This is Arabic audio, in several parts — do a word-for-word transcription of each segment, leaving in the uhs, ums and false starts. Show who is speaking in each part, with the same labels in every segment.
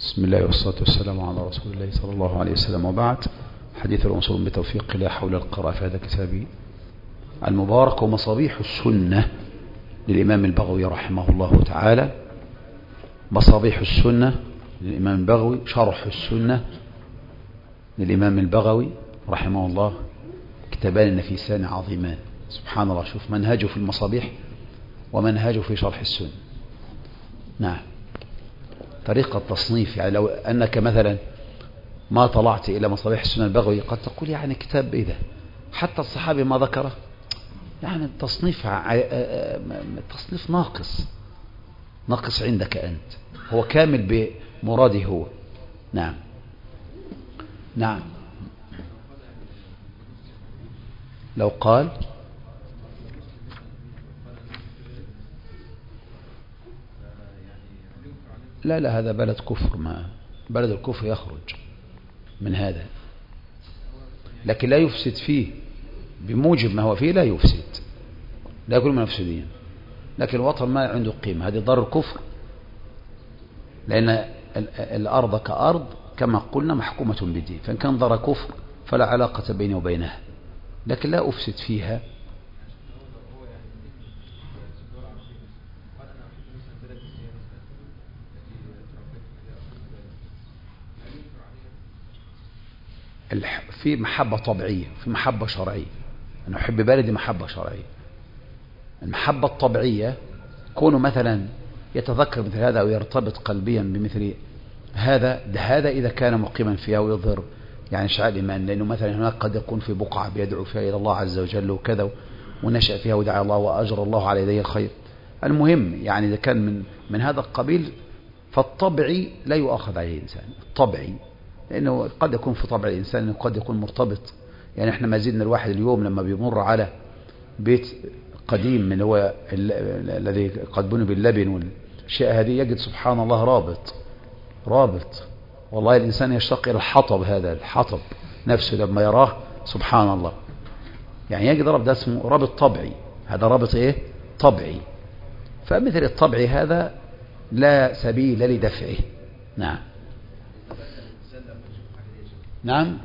Speaker 1: بسم الله والصلاة والسلام على رسول الله صلى الله عليه وسلم، وبعد. حديث الأصول بتوفيق لا حول القراءة في هذا كتابي المبارك ومصابيح السنة للإمام البغوي رحمه الله تعالى. مصابيح السنة للإمام البغوي، شرح السنة للإمام البغوي رحمه الله، كتابان نفيسان عظيمان. سبحان الله، شوف منهجه في المصابيح ومنهجه في شرح السنة. نعم، طريقة تصنيف، يعني لو أنك مثلا ما طلعت إلى مصابيح السنة البغوي قد تقول يعني كتاب إيه ده، حتى الصحابي ما ذكره، يعني التصنيف تصنيف ناقص ناقص عندك أنت، هو كامل بمراده هو. نعم نعم لو قال لا لا هذا بلد كفر، ما بلد الكفر يخرج من هذا، لكن لا يفسد فيه بموجب ما هو فيه، لا يفسد، لا يكون من مفسدين، لكن الوطن ما عنده قيمة، هذه ضر الكفر، لأن الأرض كأرض كما قلنا محكومة بالدين، فإن كان ضر كفر فلا علاقة بيني وبينها، لكن لا أفسد فيها. في محبة طبيعية، في محبة شرعية، أنا أحب بلدي محبة شرعية. المحبة الطبيعية كونه مثلا يتذكر مثل هذا أو يرتبط قلبيا بمثل هذا، ده هذا إذا كان مقيما فيها ويظهر يعني شعائر الإيمان، لأنه مثلا هناك قد يكون في بقعة بيدعو فيها إلى الله عز وجل وكذا، ونشأ فيها ودعا الله وأجر الله على يديه الخير. المهم يعني إذا كان من من هذا القبيل فالطبعي لا يؤخذ عليه الإنسان، الطبعي، لأنه قد يكون في طبع الإنسان أنه قد يكون مرتبط. يعني احنا ما زلنا الواحد اليوم لما بيمر على بيت قديم من هو الذي قد بني باللبن والشيء هذه، يجد سبحان الله رابط رابط والله الإنسان يشتاق إلى الحطب، هذا الحطب نفسه لما يراه سبحان الله، يعني يجد رابط، ده اسمه رابط طبعي، هذا رابط ايه طبعي. فمثل الطبعي هذا لا سبيل لدفعه. نعم نعم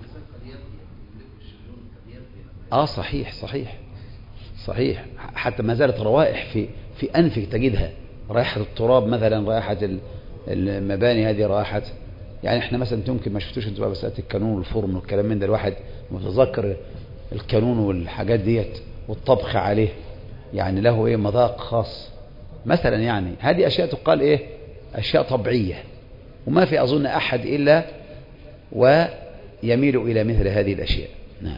Speaker 1: اه صحيح صحيح صحيح، حتى ما زالت روائح في في انفك تجدها، رائحة التراب مثلا، رائحة المباني هذه، رائحة يعني احنا مثلا يمكن ما شفتوش انتوا بس الكانون والفرن والكلام من ده، الواحد متذكر الكانون والحاجات ديت والطبخ عليه، يعني له ايه مذاق خاص مثلا. يعني هذه اشياء تقال ايه اشياء طبيعية، وما في اظن احد الا ويميل إلى مثل هذه الأشياء. نعم.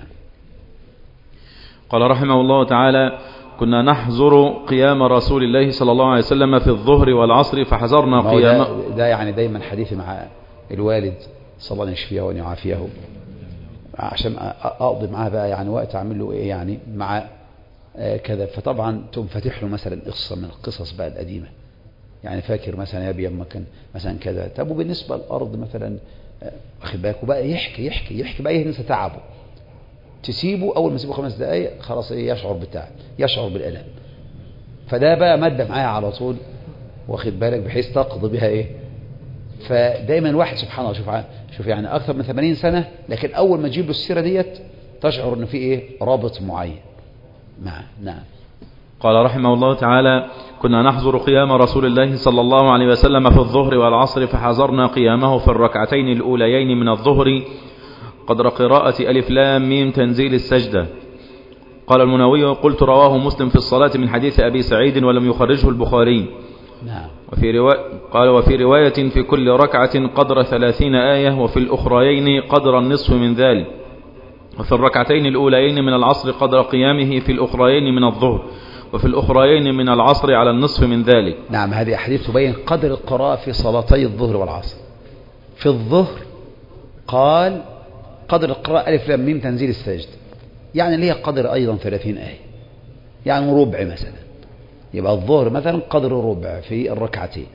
Speaker 2: قال رحمه الله تعالى: كنا نحظر قيام رسول الله صلى الله عليه وسلم في الظهر والعصر فحذرنا قيام.
Speaker 1: ده, ده يعني دايما حديثي مع الوالد صلى الله عليه يشفيه وأن يعافيه، عشان أقضي معاه بقى يعني وقت أعمل له إيه يعني مع كذا. فطبعا تنفتح له مثلا قصة من القصص بقى القديمة، يعني فاكر مثلا يا أبي أما كان مثلا كذا، طب وبالنسبة للأرض مثلا واخد بالك، وبقى يحكي يحكي يحكي بقى ينسى تعبه، تسيبه اول ما تسيبه خمس دقائق خلاص ايه يشعر بالتعب، يشعر بالالم، فده بقى ماده معايا على طول واخد بالك، بحيث تقضي بها ايه. فدايما الواحد سبحان الله، شوف شوف يعني اكثر من ثمانين سنة، لكن اول ما تجيب له السيره ديت تشعر ان في ايه رابط معين. نعم نعم.
Speaker 2: قال رحمه الله تعالى: كنا نحظر قيام رسول الله صلى الله عليه وسلم في الظهر والعصر فحذرنا قيامه في الركعتين الأوليين من الظهر قدر قراءة ألف لام ميم تنزيل السجدة. قال المنووي: قلت رواه مسلم في الصلاة من حديث أبي سعيد ولم يخرجه البخاري.
Speaker 1: نعم.
Speaker 2: وفي رواية قال: وفي رواية في كل ركعة قدر ثلاثين آية، وفي الأخريين قدر النصف من ذلك، وفي الركعتين الأوليين من العصر قدر قيامه، في الأخريين من الظهر، وفي الأخريين من العصر على النصف من ذلك.
Speaker 1: نعم، هذه أحاديث تبين قدر القراءة في صلاتي الظهر والعصر. في الظهر قال قدر القراءة ألف لام ميم تنزيل السجد، يعني اللي هي قدر أيضا ثلاثين آية، يعني ربع مثلا، يبقى الظهر مثلا قدر ربع في الركعتين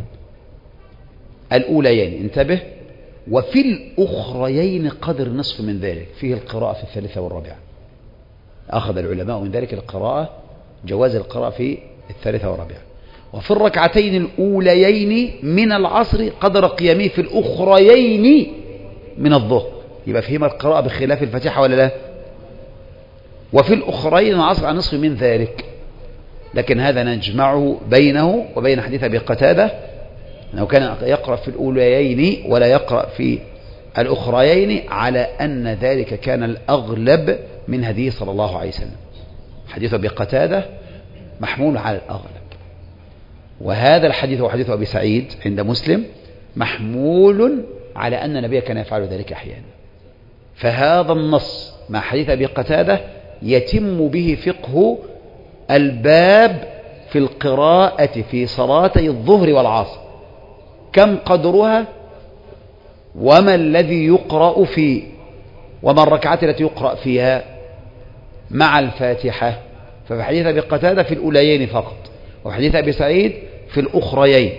Speaker 1: الأوليين، انتبه. وفي الأخريين قدر نصف من ذلك، فيه القراءة في الثالثة والرابعة. أخذ العلماء من ذلك القراءة، جواز القراءة في الثالثة والرابعة. وفي الركعتين الأوليين من العصر قدر قيامه في الأخريين من الظهر. يبقى فيهما القراءة بخلاف الفاتحة ولا لا؟ وفي الأخرين العصر عن نصف من ذلك. لكن هذا نجمعه بينه وبين حديث أبي قتادة أنه كان يقرأ في الأوليين ولا يقرأ في الأخريين، على أن ذلك كان الأغلب من هديه صلى الله عليه وسلم. حديث أبي قتادة محمول على الأغلب، وهذا الحديث هو حديث أبي سعيد عند مسلم محمول على أن النبي كان يفعل ذلك أحيانا. فهذا النص مع حديث أبي قتادة يتم به فقه الباب في القراءة في صلاتي الظهر والعصر، كم قدرها، وما الذي يقرأ فيه، وما الركعات التي يقرأ فيها مع الفاتحة. ففي حديث أبي قتادة في الأوليين فقط، وفي حديث أبي سعيد في الأخريين.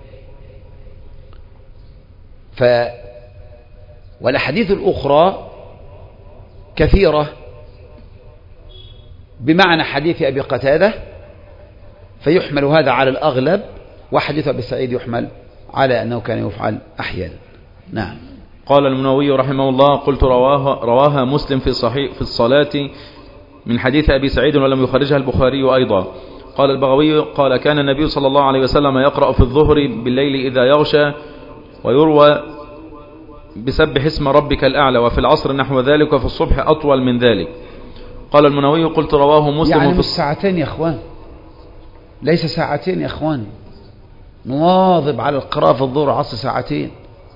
Speaker 1: ف والأحاديث الأخرى كثيرة بمعنى حديث أبي قتادة، فيحمل هذا على الأغلب، وحديث أبي سعيد يحمل على أنه كان يفعل أحيانا. نعم.
Speaker 2: قال المنووي رحمه الله: قلت رواها, رواها مسلم في صحيح في الصلاة من حديث أبي سعيد ولم يخرجها البخاري أيضا. قال البغوي: قال كان النبي صلى الله عليه وسلم يقرأ في الظهر بالليل إذا يغشى، ويروى بسبح اسم ربك الأعلى، وفي العصر نحو ذلك، وفي الصبح أطول من ذلك. قال المنووي: قلت رواه مسلم
Speaker 1: يعني
Speaker 2: في
Speaker 1: مش ساعتين يا أخوان، ليس ساعتين يا أخوان، نواظب على القراءة في الظهر عصر ساعتين،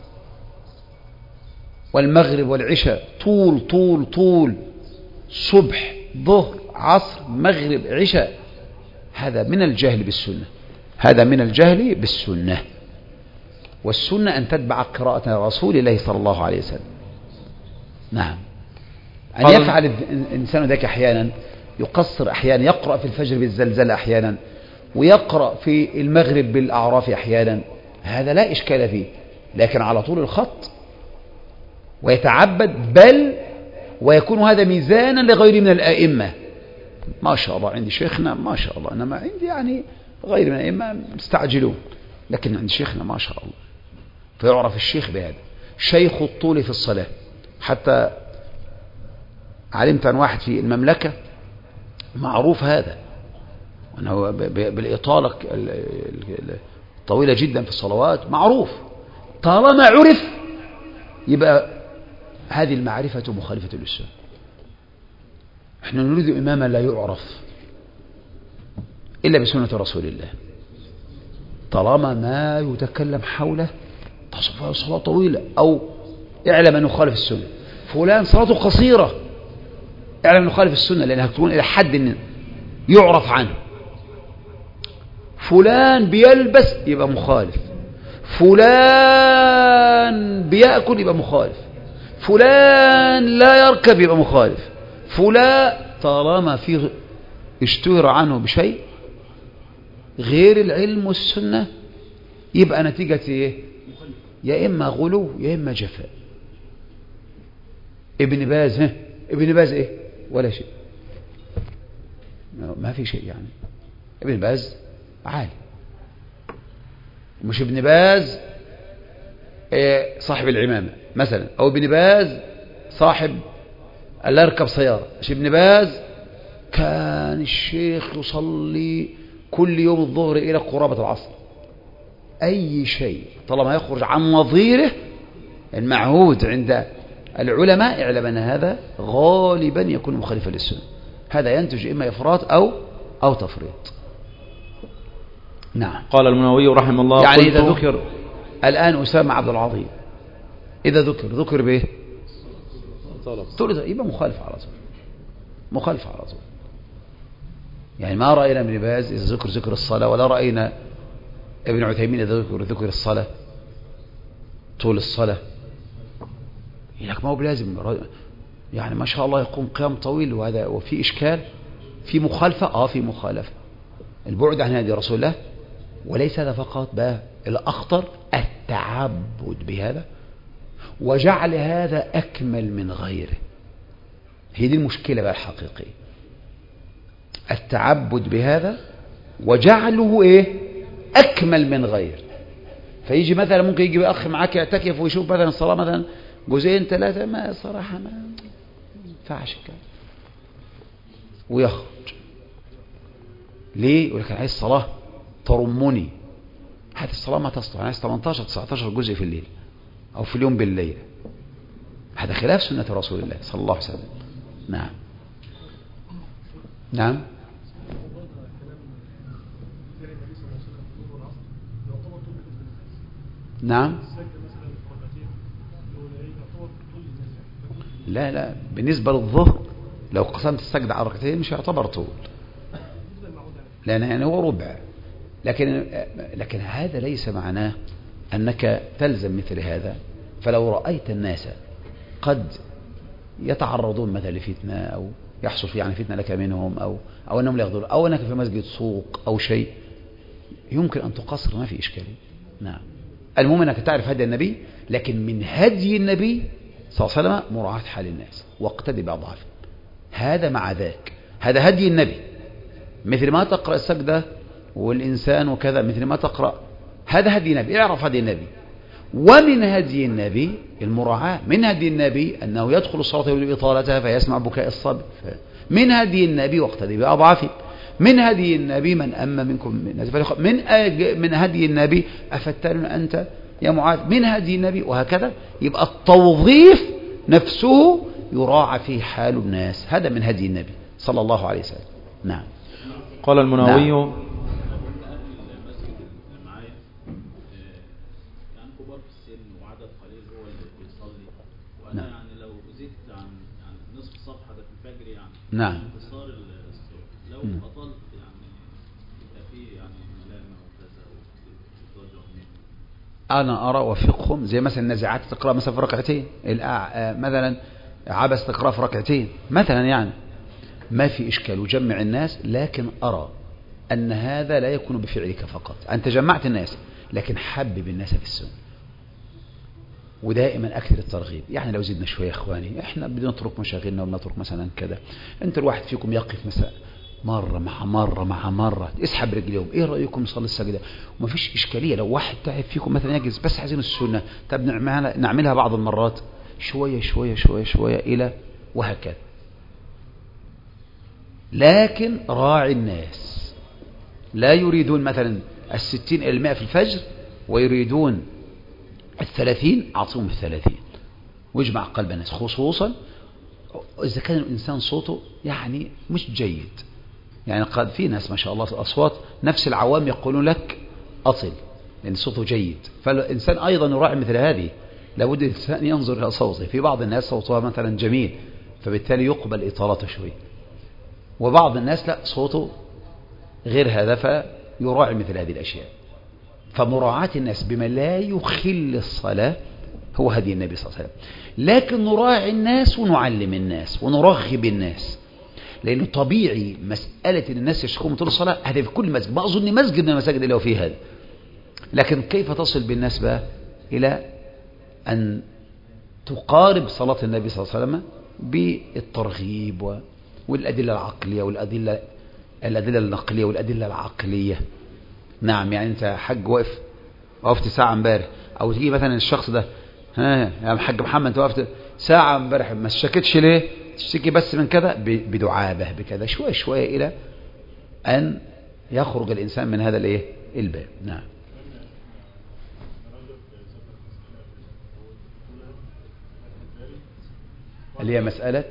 Speaker 1: والمغرب والعشاء طول طول طول، صبح ظهر عصر مغرب عشاء. هذا من الجهل بالسنة، هذا من الجهل بالسنة. والسنة أن تتبع قراءة رسول الله صلى الله عليه وسلم. نعم. أن يفعل الإنسان ذلك أحيانا، يقصر أحيانا، يقرأ في الفجر بالزلزال أحيانا، ويقرأ في المغرب بالأعراف أحيانا، هذا لا إشكال فيه، لكن على طول الخط ويتعبد، بل ويكون هذا ميزانا لغير من الآئمة. ما شاء الله عندي شيخنا ما شاء الله، أنا ما عندي يعني غير من الآئمة مستعجلون، لكن عند شيخنا ما شاء الله. فيعرف الشيخ بهذا، شيخ الطول في الصلاة. حتى علمت عن واحد في المملكة معروف هذا، وأنه بالإطالة الطويلة جدا في الصلوات معروف. طالما عرف يبقى هذه المعرفة مخالفة للسنة. احنا نريد إماما لا يعرف إلا بسنة رسول الله، طالما ما يتكلم حوله تصفى صلاة طويلة، أو اعلم أن يخالف السنة. فلان صلاته قصيرة، اعلم أن يخالف السنة، لأنها تكون إلى حد يعرف عنه. فلان بيلبس يبقى مخالف، فلان بيأكل يبقى مخالف، فلان لا يركب يبقى مخالف، فلان طالما في اشتهر عنه بشيء غير العلم والسنة يبقى نتيجة ايه؟ يا إما غلو يا إما جفاء. ابن باز ها ابن باز ايه؟ ولا شيء، ما في شيء يعني. ابن باز عالي، مش ابن باز ايه صاحب العمامة مثلا، او ابن باز صاحب اللي يركب سيارة. مش ابن باز كان الشيخ يصلي كل يوم الظهر إلى قرابة العصر. أي شيء طالما يخرج عن نظيره المعهود عند العلماء اعلم أن هذا غالبا يكون مخالفا للسنة. هذا ينتج إما إفراط أو أو تفريط. نعم.
Speaker 2: قال المنووي رحمه الله:
Speaker 1: يعني إذا ذكر الآن أسامة عبد العظيم، إذا ذكر ذكر به تقول يبقى مخالف على طول، مخالف على طول. يعني ما رأينا ابن باز إذا ذكر ذكر الصلاة، ولا رأينا ابن عثيمين إذا ذكر ذكر الصلاة طول الصلاة. لك ما هو بلازم يعني ما شاء الله يقوم قيام طويل، وهذا وفي إشكال، في مخالفة آه في مخالفة، البعد عن هذه رسول الله. وليس هذا فقط، بقى الأخطر التعبد بهذا وجعل هذا أكمل من غيره. هي دي المشكلة بقى الحقيقية، التعبد بهذا وجعله إيه أكمل من غير. فيجي مثلا ممكن يجي أخ معاك يعتكف ويشوف مثلا الصلاة مثلا جزئين ثلاثة، ما صراحة ما ينفعش كده ويخرج. ليه؟ يقول لك أنا عايز صلاة ترمني. هذه الصلاة ما تصلح، أنا عايز ثمانية عشر تسعة عشر جزء في الليل أو في اليوم بالليل. هذا خلاف سنة رسول الله صلى الله عليه وسلم. نعم نعم نعم. لا لا، بالنسبة للظهر لو قسمت السجدة على ركعتين مش يعتبر طول، لأن يعني هو ربع. لكن لكن هذا ليس معناه أنك تلزم مثل هذا. فلو رأيت الناس قد يتعرضون مثلا لفتنة أو يحصل في يعني فتنة لك منهم أو أو أنهم لا يغضون أو أنك في مسجد سوق أو شيء، يمكن أن تقصر، ما في إشكالية. نعم. المهم أنك تعرف هدي النبي، لكن من هدي النبي صلى الله عليه وسلم مراعاة حال الناس واقتدي بأضعافهم. هذا مع ذاك، هذا هدي النبي. مثل ما تقرأ السجدة والإنسان وكذا، مثل ما تقرأ، هذا هدي النبي، اعرف هدي النبي. ومن هدي النبي المراعاة. من هدي النبي أنه يدخل الصلاة يريد إطالتها فيسمع بكاء الصبي. من هدي النبي واقتدي بأضعافه. من هدي النبي من أما منكم من من من هدي النبي أفتان أنت يا معاذ. من هدي النبي وهكذا. يبقى التوظيف نفسه يراعى فيه حال الناس. هذا من هدي النبي صلى الله عليه وسلم. نعم.
Speaker 2: قال المناوي نعم.
Speaker 1: نعم.
Speaker 3: يعني لو زدت عن يعني نصف صفحة ده في الفجر يعني
Speaker 1: نعم.
Speaker 3: انتصار الصوت لو بطلت يعني يبقى فيه يعني ملامة وكذا وضجر منه.
Speaker 1: أنا أرى وفقهم زي مثلا النزعات تقرأ مثلا في ركعتين، مثلا عبس تقرأ في ركعتين مثلا، يعني ما في إشكال وجمع الناس. لكن أرى أن هذا لا يكون بفعلك فقط. أنت جمعت الناس لكن حبب الناس في السنة، ودائما أكثر الترغيب. يعني لو زدنا شوية إخواني، إحنا بدنا نترك مشاغلنا ونترك مثلا كذا. أنت الواحد فيكم يقف مثلا مرة مع مرة مع مرة، اسحب رجليهم، إيه رأيكم نصلي السجدة؟ وما فيش إشكالية. لو واحد تعب فيكم مثلا يجلس بس عايزين السنة، طب نعملها نعملها بعض المرات شوية شوية شوية شوية إلى وهكذا. لكن راعي الناس، لا يريدون مثلا الستين إلى المائة في الفجر ويريدون الثلاثين. أعطيهم الثلاثين واجمع قلب الناس، خصوصا إذا كان الإنسان صوته يعني مش جيد. يعني قد في ناس ما شاء الله أصوات نفس العوام يقولون لك أطل لأن صوته جيد. فالإنسان أيضا يراعي مثل هذه. لابد الإنسان ينظر إلى صوته. في بعض الناس صوتها مثلا جميل فبالتالي يقبل إطالته شوي، وبعض الناس لا صوته غير هذا فيراعي مثل هذه الأشياء. فمراعاة الناس بما لا يخل الصلاة هو هدي النبي صلى الله عليه وسلم. لكن نراعي الناس ونعلم الناس ونرغب الناس، لأنه طبيعي مسألة أن الناس يشكون طول الصلاة هذا في كل مسجد. ما أظن مسجد من المساجد اللي هو فيه هذا. لكن كيف تصل بالناس بقى إلى أن تقارب صلاة النبي صلى الله عليه وسلم بالترغيب والأدلة العقلية والأدلة الأدلة النقلية والأدلة العقلية. نعم. يعني أنت حج وقف وقفت ساعة امبارح، أو تيجي مثلا الشخص ده، ها يا حاج محمد أنت وقفت ساعة امبارح ما اشتكتش ليه؟ تشتكي بس من كذا، بدعابة بكذا، شوية شوية إلى أن يخرج الإنسان من هذا الإيه الباب. نعم. اللي هي مسألة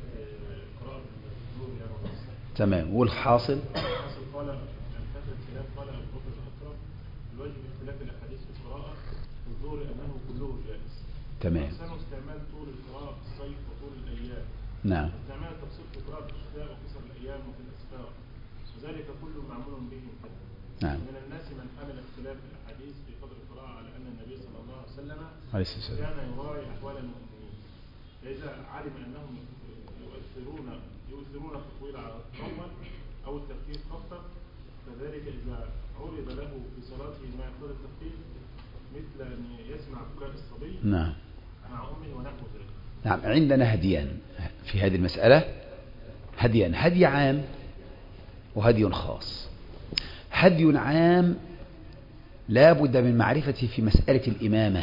Speaker 1: تمام. والحاصل
Speaker 4: قال الحافظ الخلاف قال ابو بكر الاخرى الواجب اختلاف الاحاديث في القراءه في الظهر انه كله جائز.
Speaker 1: تمام.
Speaker 4: احسن استعمال طول القراءه في الصيف وطول الايام.
Speaker 1: نعم.
Speaker 4: استعمال التفصيل في قراءه الشتاء وقصر الايام وفي الاسفار، وذلك كله معمول به.
Speaker 1: نعم.
Speaker 4: من الناس من حمل اختلاف الاحاديث في قدر القراءه على ان النبي صلى الله عليه وسلم كان يراعي احوال المؤمنين، فاذا علم انهم يؤثرون يؤثرون التطويل على الأول أو التخفيف أكثر، فذلك إذا عرض له في صلاته ما يقتضي التخفيف مثل أن يسمع بكاء الصبي
Speaker 1: نعم
Speaker 4: مع أمه ونحو ذلك.
Speaker 1: نعم. عندنا هديان في هذه المسألة، هديان، هدي عام وهدي خاص. هدي عام لا بد من معرفته في مسألة الإمامة،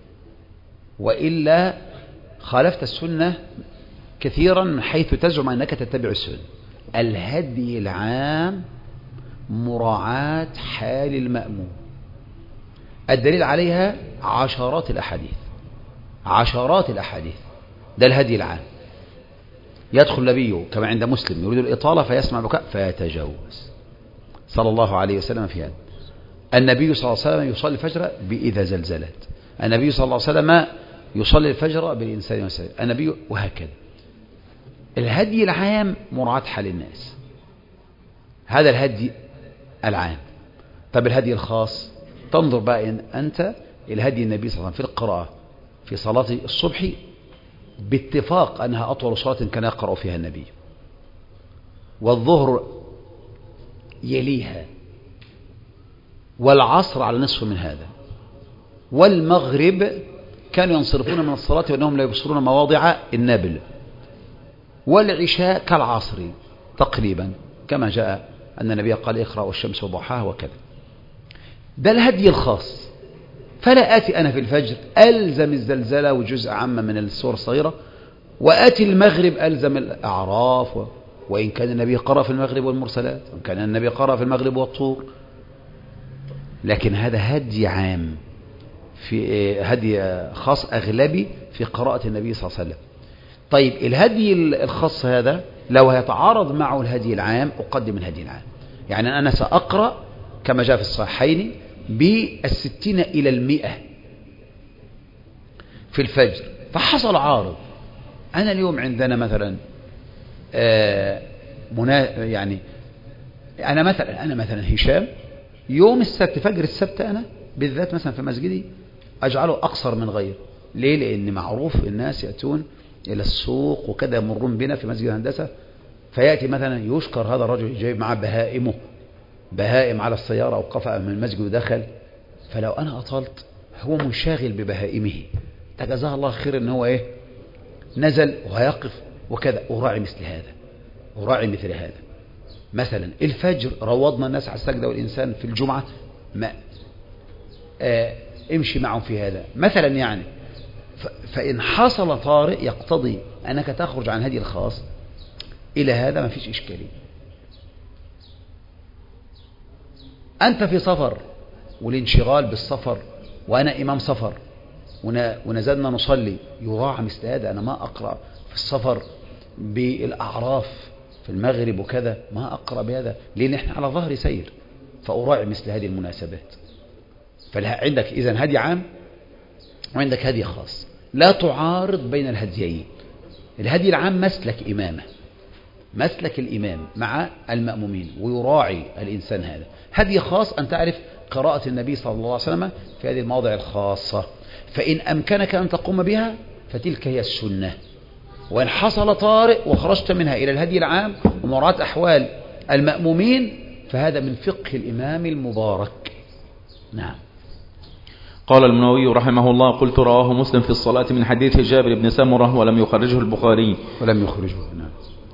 Speaker 1: وإلا خالفت السنة كثيرا من حيث تزعم أنك تتبع السنة. الهدي العام مراعاة حال المأموم، الدليل عليها عشرات الأحاديث، عشرات الأحاديث. ده الهدي العام. يدخل النبي كما عند مسلم يريد الإطالة فيسمع بكاء فيتجوز صلى الله عليه وسلم في هذا. النبي صلى الله عليه وسلم يصلي الفجر بإذا زلزلت، النبي صلى الله عليه وسلم يصلي الفجر بالإنسان والسلام، النبي، وهكذا. الهدي العام مراعاة حال الناس، هذا الهدي العام. طب الهدي الخاص، تنظر بقى إن أنت الهدي النبي صلى الله عليه وسلم في القراءة في صلاة الصبح باتفاق أنها أطول صلاة كان يقرأ فيها النبي، والظهر يليها، والعصر على نصف من هذا، والمغرب كانوا ينصرفون من الصلاة وأنهم لا يبصرون مواضع النبل، والعشاء كالعصر تقريبا كما جاء أن النبي قال اقرأ والشمس وضحاها وكذا. ده الهدي الخاص. فلا آتي أنا في الفجر ألزم الزلزلة وجزء عامة من السور الصغيرة، وآتي المغرب ألزم الأعراف، و... وإن كان النبي قرأ في المغرب والمرسلات، وإن كان النبي قرأ في المغرب والطور، لكن هذا هدي عام، في هدي خاص أغلبي في قراءة النبي صلى الله عليه وسلم. طيب الهدي الخاص هذا لو يتعارض معه الهدي العام أقدم الهدي العام. يعني أنا سأقرأ كما جاء في الصحيحين بالستين إلى المئة في الفجر، فحصل عارض. أنا اليوم عندنا مثلا آه منا يعني أنا مثلا أنا مثلا هشام يوم السبت فجر السبت أنا بالذات مثلا في مسجدي أجعله أقصر من غير. ليه؟ لأن معروف الناس يأتون إلى السوق وكذا يمرون بنا في مسجد الهندسة، فيأتي مثلا يشكر هذا الرجل جايب معه بهائمه، بهائم على السيارة أوقفها من المسجد ودخل، فلو أنا أطلت هو منشغل ببهائمه تجزاه الله خير إن هو إيه نزل وهيقف وكذا. أراعي مثل هذا، أراعي مثل هذا. مثلا الفجر روضنا الناس على السجدة والإنسان في الجمعة ما آه امشي معهم في هذا مثلا. يعني فإن حصل طارئ يقتضي أنك تخرج عن هدي الخاص إلى هذا ما فيش إشكالية. أنت في سفر والانشغال بالسفر وأنا إمام سفر ونزلنا نصلي، يراعى مثل هذا. أنا ما أقرأ في السفر بالأعراف في المغرب وكذا، ما أقرأ بهذا لأن إحنا على ظهر سير، فأراعي مثل هذه المناسبات. فعندك إذن هدي عام وعندك هدي خاص، لا تعارض بين الهديين. الهدي العام مسلك إمامة، مسلك الإمام مع المأمومين، ويراعي الإنسان هذا. هدي خاص أن تعرف قراءة النبي صلى الله عليه وسلم في هذه المواضع الخاصة، فإن أمكنك أن تقوم بها فتلك هي السنة. وإن حصل طارئ وخرجت منها إلى الهدي العام ومراعاة أحوال المأمومين فهذا من فقه الإمام المبارك. نعم.
Speaker 2: قال المنووي رحمه الله: قلت رواه مسلم في الصلاة من حديث جابر بن سمرة ولم يخرجه البخاري.
Speaker 1: ولم يخرجه. نعم.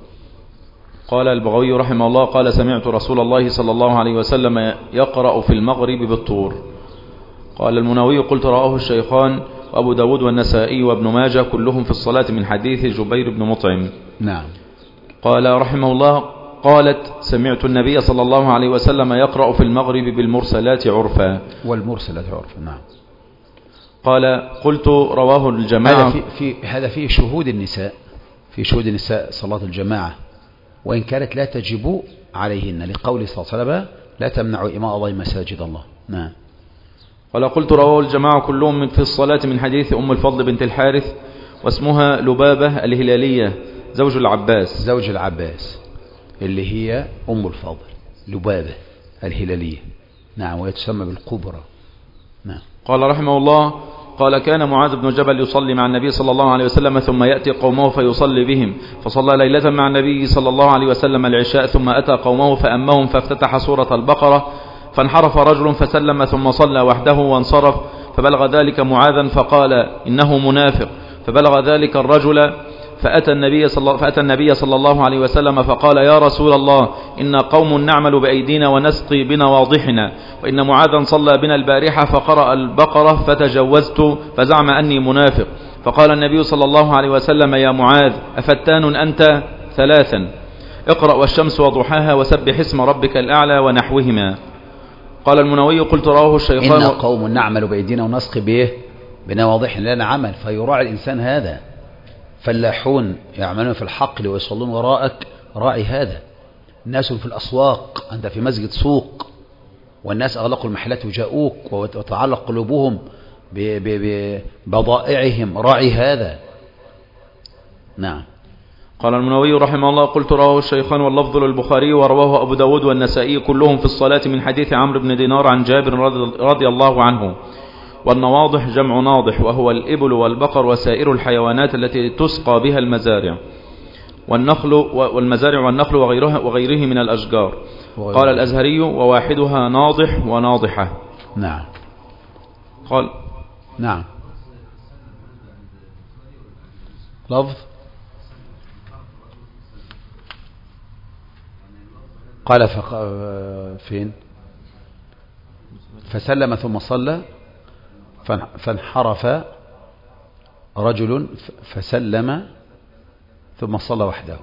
Speaker 2: قال البغوي رحمه الله: قال سمعت رسول الله صلى الله عليه وسلم يقرأ في المغرب بالطور. قال المنووي: قلت رواه الشيخان وأبو داود والنسائي وابن ماجه كلهم في الصلاة من حديث جبير بن مطعم.
Speaker 1: نعم.
Speaker 2: قال رحمه الله: قالت سمعت النبي صلى الله عليه وسلم يقرأ في المغرب بالمرسلات عرفا.
Speaker 1: والمرسلات عرفا. نعم.
Speaker 2: قال قلت رواه الجماعة.
Speaker 1: هذا في, في هذا فيه شهود النساء، في شهود النساء صلاة الجماعة، وإن كانت لا تجب عليهن لقول صلى الله عليه وسلم: لا تمنعوا إماء الله مساجد الله. نعم.
Speaker 2: قال قلت رواه الجماعة كلهم في الصلاة من حديث أم الفضل بنت الحارث واسمها لبابة الهلالية زوج العباس.
Speaker 1: زوج العباس اللي هي أم الفضل لبابة الهلالية. نعم. ويتسمى بالكبرى. نعم.
Speaker 2: قال رحمه الله: قال كان معاذ بن جبل يصلي مع النبي صلى الله عليه وسلم ثم يأتي قومه فيصلي بهم، فصلى ليلة مع النبي صلى الله عليه وسلم العشاء ثم أتى قومه فأمهم فافتتح سورة البقرة، فانحرف رجل فسلم ثم صلى وحده وانصرف، فبلغ ذلك معاذا فقال: إنه منافق. فبلغ ذلك الرجل فأتى النبي صلى فأتى النبي صلى الله عليه وسلم فقال يا رسول الله إن قوم نعمل بأيدينا ونسقي بنواضحنا وإن معاذا صلى بنا البارحة فقرأ البقرة فتجوزت فزعم أني منافق. فقال النبي صلى الله عليه وسلم يا معاذ أفتان أنت؟ ثلاثا اقرأ والشمس وضحاها وسبح اسم ربك الأعلى ونحوهما. قال المنوي قلت رواه الشيخان
Speaker 1: إن قوم نعمل بأيدينا ونسقي بإيه؟ بنواضحنا لنا عمل، فيراعي الإنسان هذا. فلاحون يعملون في الحقل ويصلون وراءك، راعي هذا. الناس في الأسواق، أنت في مسجد سوق والناس أغلقوا المحلات وجاءوك وتعلق قلوبهم ببضائعهم، راعي هذا. نعم.
Speaker 2: قال المنوي رحمه الله قلت رواه الشيخان واللفظ للبخاري ورواه أبو داود والنسائي كلهم في الصلاة من حديث عمرو بن دينار عن جابر رضي الله عنه. والنواضح جمع ناضح وهو الإبل والبقر وسائر الحيوانات التي تسقى بها المزارع والنخل والمزارع والنخل وغيرها وغيره من الأشجار. قال الأزهري وواحدها ناضح وناضحة.
Speaker 1: نعم.
Speaker 2: قال
Speaker 1: نعم. لفظ قال فق... فين فسلم ثم صلى فانحرف رجل فسلم ثم صلى وحده.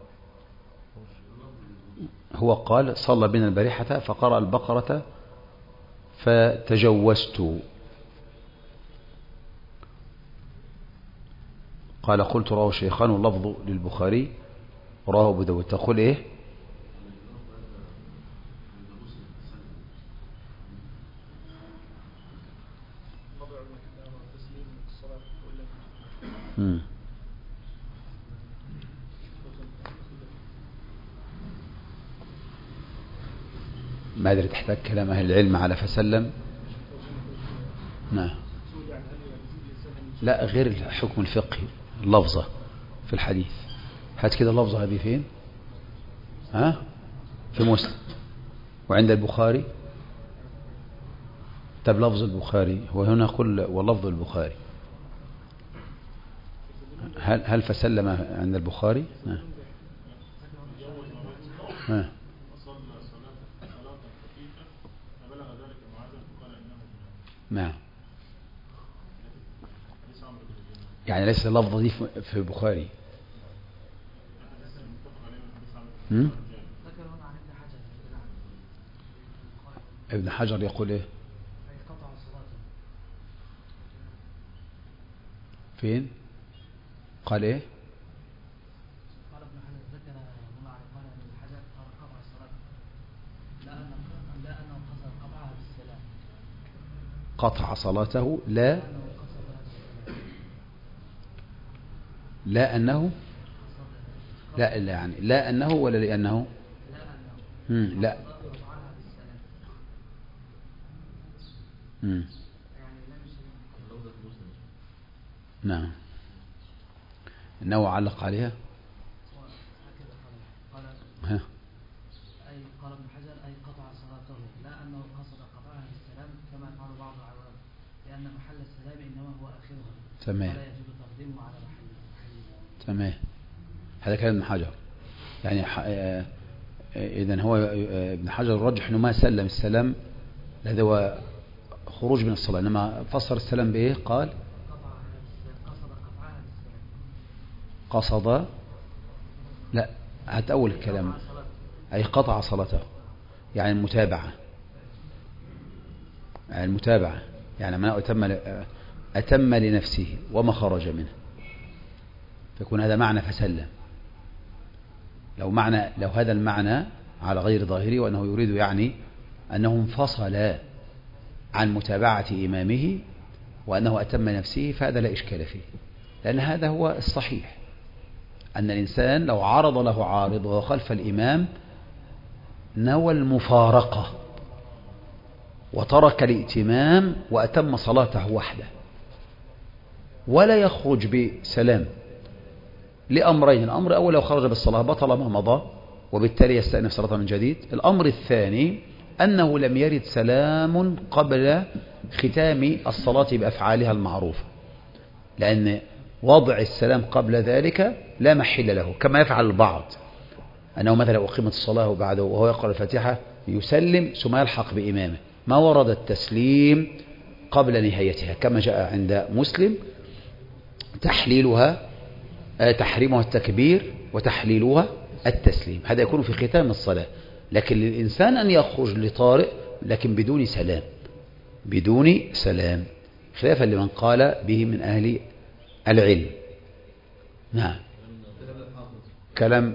Speaker 1: هو قال صلى بنا البارحة فقرأ البقرة فتجوزت. قال قلت رواه الشيخان واللفظ للبخاري رواه أبو داود. تقول إيه؟ مم. ما أدري تحتاج كلام أهل العلم على فسلم. نعم. لا غير الحكم الفقهي اللفظة في الحديث. هات كده اللفظة هذه فين؟ ها؟ في مسلم وعند البخاري. طب لفظ البخاري وهنا قل ولفظ البخاري. هل هل فسلم عند البخاري؟ ها. ها. نعم. يعني ليس اللفظة دي في البخاري. هم؟ ابن حجر يقول ايه؟ فين؟ قال ايه؟
Speaker 5: قال ابن حجر ذكر مما قال ابن حجر قطع الصلاة لا أنه لا أنه قصد قطعها بالسلام.
Speaker 1: قطع صلاته لا لا أنه لا لا يعني لا أنه ولا لأنه لا أنه لا مم. نعم. إنه علق عليها. ها.
Speaker 5: أي قال ابن حجر أي قطع صلاته لا أنه قصد قطعها بالسلام كما قال بعض العلماء لأن محل السلام إنما هو آخرها.
Speaker 1: تمام.
Speaker 5: ولا يجب تقديمه على محله.
Speaker 1: تمام. هذا كلام ابن حجر. يعني إذن هو ابن حجر الرجح إنه ما سلم السلام هذا هو خروج من الصلاة، إنما فسر السلام بإيه؟ قال قصد لا هات أول الكلام أي قطع صلاته يعني المتابعة يعني المتابعة يعني ما أتم أتم لنفسه وما خرج منه فيكون هذا معنى فسلم. لو معنى لو هذا المعنى على غير ظاهره وأنه يريد يعني أنه انفصل عن متابعة إمامه وأنه أتم نفسه فهذا لا إشكال فيه، لأن هذا هو الصحيح أن الإنسان لو عرض له عارض وهو خلف الإمام نوى المفارقة وترك الائتمام وأتم صلاته وحده ولا يخرج بسلام لأمرين. الأمر الأول لو خرج بالصلاة بطل ما مضى وبالتالي يستأنف صلاته من جديد. الأمر الثاني أنه لم يرد سلام قبل ختام الصلاة بأفعالها المعروفة، لأن وضع السلام قبل ذلك لا محل له، كما يفعل البعض أنه مثلا أقيمت الصلاة وبعده وهو يقرأ الفاتحة يسلم ثم يلحق بإمامه، ما ورد التسليم قبل نهايتها كما جاء عند مسلم تحليلها تحريمها التكبير وتحليلها التسليم، هذا يكون في ختام الصلاة. لكن للإنسان أن يخرج لطارئ لكن بدون سلام، بدون سلام، خلافا لمن قال به من أهل العلم. نعم. كلام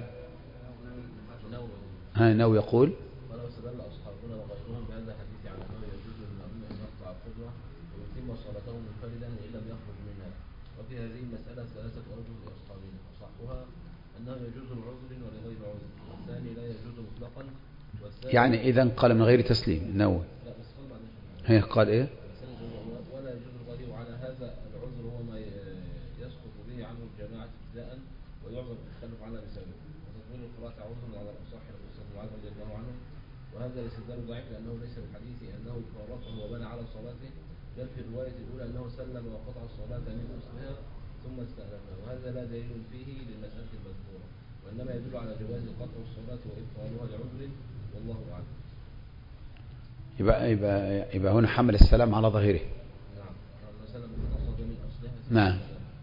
Speaker 1: ها نو يقول
Speaker 6: ولو استدل أصحابنا وغيرهم بهذا الحديث على أنه يجوز للمأموم أن يقطع القدوة ويتم صلاته منفردا وإن لم يخرج منها. وفي هذه المسألة ثلاثة أوجه لأصحابنا، أصحها أنه يجوز لعذر ولغير عذر، والثاني لا يجوز مطلقا، والثاني
Speaker 1: يعني إذا قال من غير تسليم نو
Speaker 6: لا بس قال بعد
Speaker 1: هي قال إيه
Speaker 6: ولا يجوز الغريب على هذا العذر هو ما يسقط به عنه الجماعة ابتداء ويعذر بالتخلف على مثاله، وتطويل القراءة عذر على الأصح لقصة معاذ رضي الله عنه، وهذا الاستدلال ضعيف لأنه ليس بالحديث أنه فرقه وبنى على صلاته، بل في الرواية الأولى أنه سلم وقطع الصلاة من أصلها ثم استأنفها، وهذا لا دليل فيه للمسألة المذكورة، وإنما يدل على جواز قطع الصلاة وإبطالها لعذر، والله أعلم.
Speaker 1: يبقى, يبقى, يبقى هنا حمل السلام على ظاهره.
Speaker 6: نعم. سلم قصد من أصلها.
Speaker 1: نعم.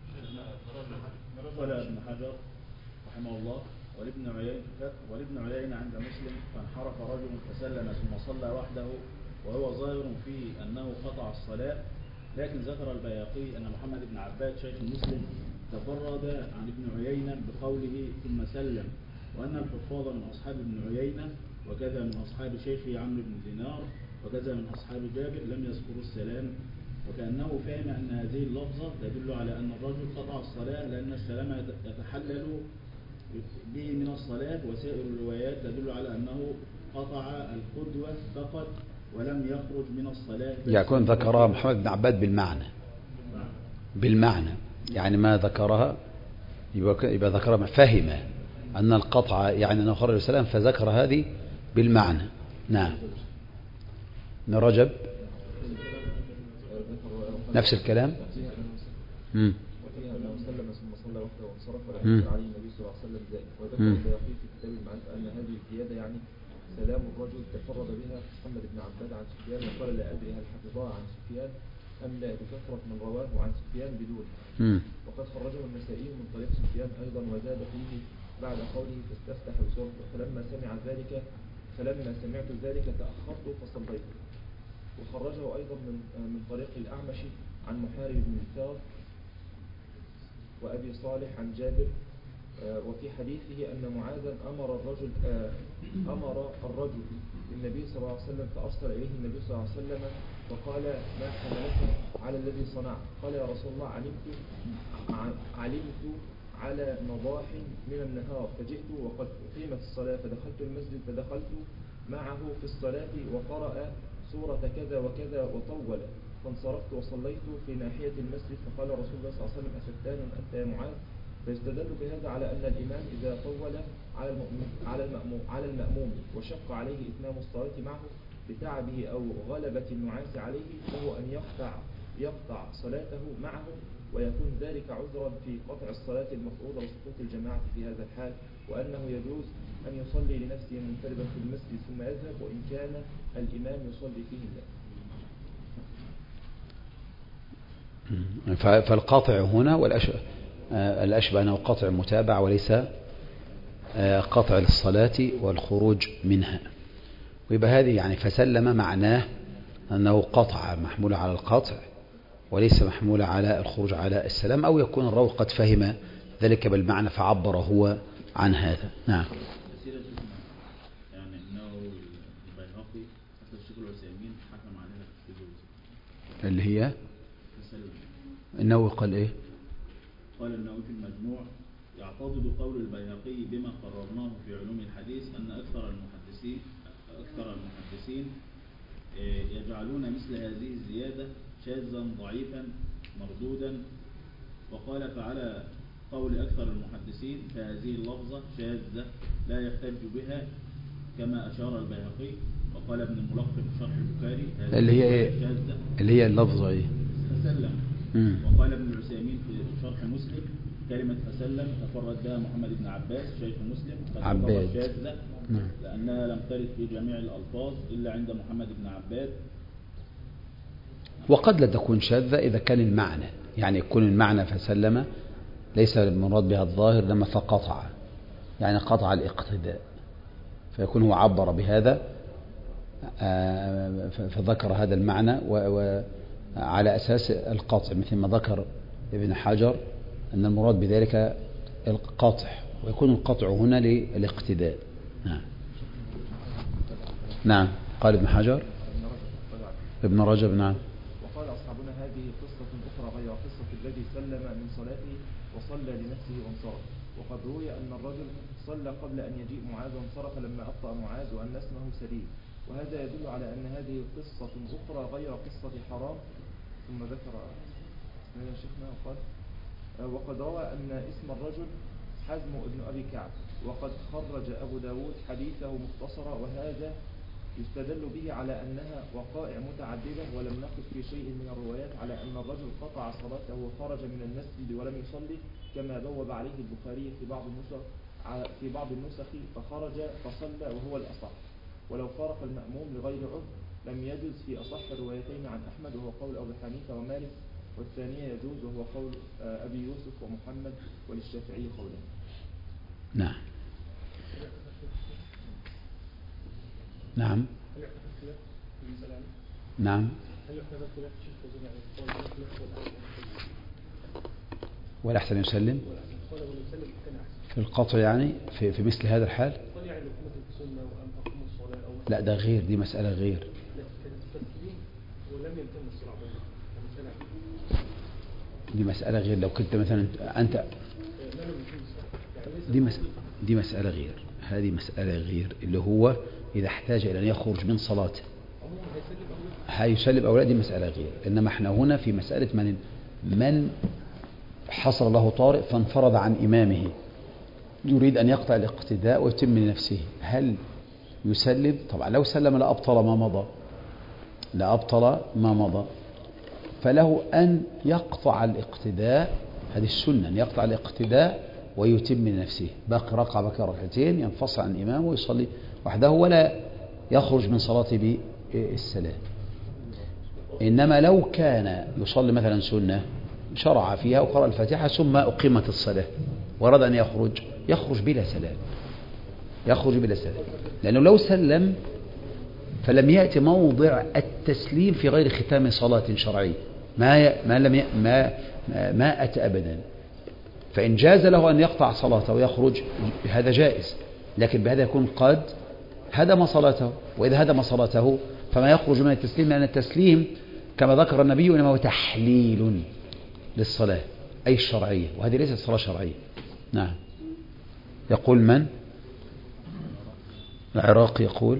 Speaker 3: قال ابن حجر رحمه الله ولابن عيينة ولابن عيينة عند مسلم فانحرف رجل فسلم ثم صلى وحده وهو ظاهر فيه أنه قطع الصلاة، لكن ذكر البياقي أن محمد بن عباد شيخ مسلم تفرد عن ابن عيينة بقوله ثم سلم، وأن الحفاظ من أصحاب ابن عيينة وكذا من أصحاب شيخه عمرو بن دينار وكذا من أصحاب جابر لم يذكروا السلام، وكأنه فهم أن هذه اللفظة تدل على أن الرجل قطع الصلاة لأن السلام يتحلل به من الصلاة، وسائر الروايات تدل على أنه قطع القدوة فقط ولم يخرج من الصلاة.
Speaker 1: يكون ذكرها محمد بن عباد بالمعنى بالمعنى يعني ما ذكرها يبقى, يبقى ذكرها فهم أن القطع يعني أنه خرج السلام فذكر هذه بالمعنى. نعم. ابن رجب نفس الكلام. امم
Speaker 6: وفيها أنه سلم ثم صلى وحده وانصرف ولم يذكر عليه النبي صلى الله عليه وسلم ذلك، وذكر البياقي في كتاب المعرفة أن هذه الزيادة يعني سلام الرجل تفرد بها محمد بن عباد عن سفيان، وقال لا أدري هل حفظها عن سفيان أم لا بكثرة من رواه عن سفيان بدون، وقد خرجه النسائي من طريق سفيان أيضا وزاد فيه بعد قوله فاستفتح بسرعة فلما سمع ذلك فلما سمعت ذلك تأخرت فصليت، وخرجه أيضا من من طريق الأعمش عن محارب بن الثار وأبي صالح عن جابر، وفي حديثه أن معاذا أمر الرجل أمر الرجل النبي صلى الله عليه وسلم فأرسل إليه النبي صلى الله عليه وسلم فقال ما حملك على الذي صنع؟ قال يا رسول الله علمت علمت على نضاح من النهار فجئت وقد أقيمت الصلاة فدخلت المسجد فدخلت معه في الصلاة وقرأ سورة كذا وكذا وطول، فانصرفت وصليت في ناحية المسجد فقال رسول الله صلى الله عليه وسلم أفتان أنت يا معاذ؟ فيستدل بهذا على أن الإمام إذا طول على المأموم على المأموم على المأموم وشق عليه إتمام الصلاة معه بتعبه أو غلبة النعاس عليه فهو أن يقطع يقطع صلاته معه، ويكون ذلك عذرا في قطع الصلاة المفروضة وسقوط الجماعة في هذا الحال، وأنه يجوز أن يصلي لنفسه منفردا في المسجد ثم يذهب وإن كان الإمام يصلي فيه الله.
Speaker 1: فالقاطع هنا والأشبه الأشبه أنه قطع متابع وليس قطع للصلاة والخروج منها، ويبقى هذه يعني فسلم معناه أنه قطع محمول على القطع وليس محمول على الخروج على السلام، أو يكون الراوي قد فهم ذلك بالمعنى فعبر هو عن هذا. نعم.
Speaker 3: يعني انه البيهقي حتى الشيخ العثيمين حكم عليها بالجوز
Speaker 1: اللي هي النووي قال ايه؟
Speaker 3: قال النووي في المجموع يعتضد قول البيهقي بما قررناه في علوم الحديث ان اكثر المحدثين اكثر المحدثين يجعلون مثل هذه الزيادة شاذا ضعيفا مردودا، وقال فعلى قول أكثر المحدثين فهذه اللفظة شاذة لا يحتج بها كما أشار البيهقي، وقال ابن الملقب في شرح البخاري
Speaker 1: اللي هي ايه؟ اللي هي اللفظة ايه؟
Speaker 3: تسلم
Speaker 1: مم.
Speaker 3: وقال ابن العثيمين في شرح مسلم كلمة فسلم تفرد بها محمد بن عباس شيخ مسلم
Speaker 1: عباد.
Speaker 3: شاذة
Speaker 1: نعم.
Speaker 3: لأنها لم ترد في جميع الألفاظ إلا عند محمد بن عباد.
Speaker 1: وقد لا تكون شاذة إذا كان المعنى، يعني يكون المعنى فسلم ليس المراد بها الظاهر لما فقطع، يعني قطع الاقتداء، فيكون هو عبر بهذا فذكر هذا المعنى وعلى أساس القطع، مثل ما ذكر ابن حجر أن المراد بذلك القطع، ويكون القطع هنا للاقتداء. نعم. نعم. قال ابن حجر ابن رجب. نعم.
Speaker 6: وقال أصحابنا هذه قصة أخرى غير قصة الذي سلم من صلاته وصلى لنفسه وانصرف. وقد روي أن الرجل صلى قبل أن يجيء معاذ وانصرف لما أبطأ معاذ وأن اسمه سليم، وهذا يدل على أن هذه قصة أخرى غير قصة حرام. ثم ذكر يا شيخنا وقال وقد روى أن اسم الرجل حزم ابن أبي كعب، وقد خرج أبو داود حديثه مختصرا، وهذا يستدل به على أنها وقائع متعددة، ولم نقف في شيء من الروايات على أن الرجل قطع صلاته وخرج من المسجد ولم يصلي، كما بوب عليه البخاري في بعض النسخ في بعض النسخ فخرج فصلى وهو الأصح. ولو فارق المأموم لغير عذر لم يجوز في أصح الروايتين عن أحمد وهو قول أبي حنيفة ومالك، والثانية يجوز وهو قول أبي يوسف ومحمد، وللشافعي قوله.
Speaker 1: نعم. نعم. نعم. والأحسن يسلم في القطع، يعني في, في مثل هذا الحال. لا ده غير، دي مسألة غير. دي مسألة غير. لو كنت مثلا أنت دي, مس... دي مسألة غير، هذه مسألة غير اللي هو إذا احتاج إلى أن يخرج من صلاته هيسلم أولاد، دي مسألة غير. إنما احنا هنا في مسألة من من حصل له طارئ فانفرد عن إمامه يريد أن يقطع الاقتداء ويتم لنفسه، هل يسلم؟ طبعا لو سلم لأبطل ما مضى، لأبطل ما مضى، فله أن يقطع الاقتداء، هذه السنة، أن يقطع الاقتداء ويتم لنفسه، باقي ركعة باقي ركعتين، ينفصل عن الإمام ويصلي وحده ولا يخرج من صلاته بالسلام. إنما لو كان يصلي مثلا سنة شرع فيها وقرأ الفاتحة ثم أقيمت الصلاة وراد أن يخرج، يخرج بلا سلام، يخرج بلا سلام، لأنه لو سلم فلم يأتي موضع التسليم في غير ختام صلاة شرعية، ما ما لم ي... ما ما أتى أبدا. فإن جاز له أن يقطع صلاته ويخرج هذا جائز، لكن بهذا يكون قد هدم صلاته، وإذا هدم صلاته فما يخرج من التسليم، لأن التسليم كما ذكر النبي إنما هو تحليل للصلاة أي الشرعية، وهذه ليست صلاة شرعية. نعم. يقول من؟ العراقي يقول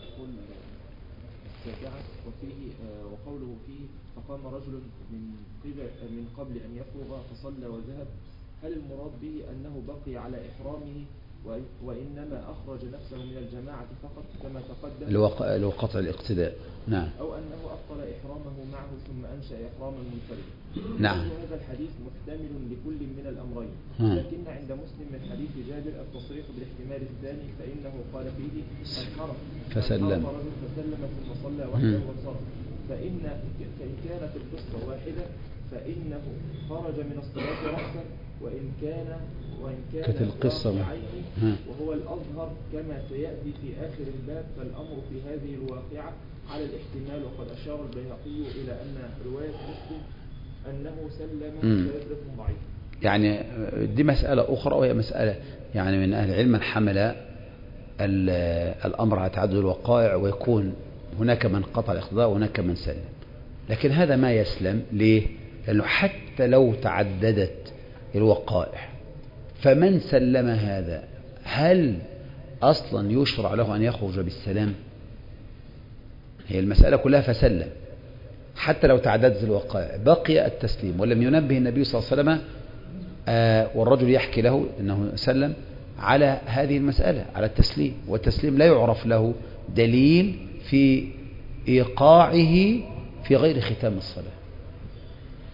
Speaker 6: وفيه وقوله فيه فقام رجل من قبل من قبل أن يفرغ فصلى وذهب، هل المراد به أنه بقي على إحرامه وإنما أخرج نفسه من الجماعة فقط كما تقدم،
Speaker 1: لو قطع الاقتداء؟ نعم.
Speaker 6: أو أنه أبطل إحرامه معه ثم أنشأ إحراما منفردا؟
Speaker 1: نعم.
Speaker 6: هذا الحديث محتمل لكل من الأمرين، لكن عند مسلم من حديث جابر التصريح بالاحتمال الثاني، فإنه قال فيه انحرف
Speaker 1: فسلم
Speaker 6: فسلم ثم صلى وحده وانصرف، فإن فإن كانت القصة واحدة فإنه خرج من الصلاة رأسا، وإن كان وإن كانت
Speaker 1: القصة
Speaker 6: عينه وهو الأظهر كما سيأتي في آخر الباب، فالأمر في هذه الواقعة على الاحتمال. وقد أشار البيهقي إلى أن رواية مسلم أنه سلم شاذة ضعيف.
Speaker 1: يعني دي مسألة أخرى، وهي مسألة يعني من أهل العلم من حمل الأمر على تعدد الوقائع، ويكون هناك من قطع الاقتداء وهناك من سلم، لكن هذا ما يسلم. ليه؟ لأنه حتى لو تعددت الوقائع فمن سلم هذا هل أصلا يشرع له أن يخرج بالسلام؟ هي المسألة كلها فسلم، حتى لو تعددت الوقائع بقي التسليم، ولم ينبه النبي صلى الله عليه وسلم آه والرجل يحكي له أنه سلم على هذه المسألة، على التسليم، والتسليم لا يعرف له دليل في إيقاعه في غير ختام الصلاة.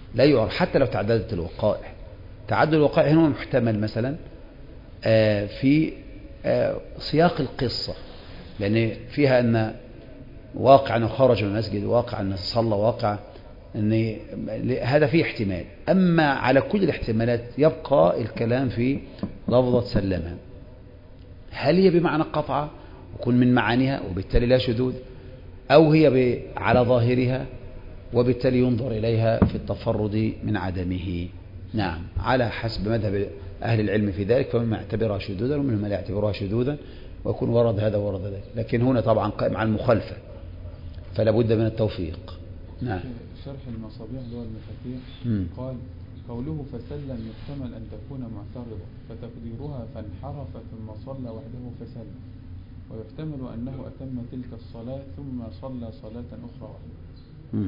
Speaker 1: لا يعرف حتى لو تعددت الوقائع. تعدد الوقائع هنا محتمل مثلا في سياق القصة، لأن فيها أن واقع أنه خرج من المسجد، واقع أنه صلى، واقع أن هذا فيه احتمال. أما على كل الاحتمالات يبقى الكلام في لفظة سلمها، هل هي بمعنى قطعة وكن من معانيها وبالتالي لا شذوذ، أو هي على ظاهرها وبالتالي ينظر إليها في التفرد من عدمه. نعم، على حسب مذهب أهل العلم في ذلك، فمن يعتبرها شذوذا ومن من لا يعتبرها شذوذا، ويكون ورد هذا ورد ذلك. لكن هنا طبعا قائم على المخالفة، فلا بد من التوفيق. نعم.
Speaker 7: شرح المصابيح اللي هو المفاتيح قال قوله فسلم يحتمل أن تكون معترضة، فتقديرها فانحرف ثم صلى وحده فسلم، ويحتمل أنه أتم تلك الصلاة ثم صلى صلاة أخرى وحده.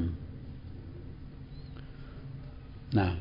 Speaker 1: نعم.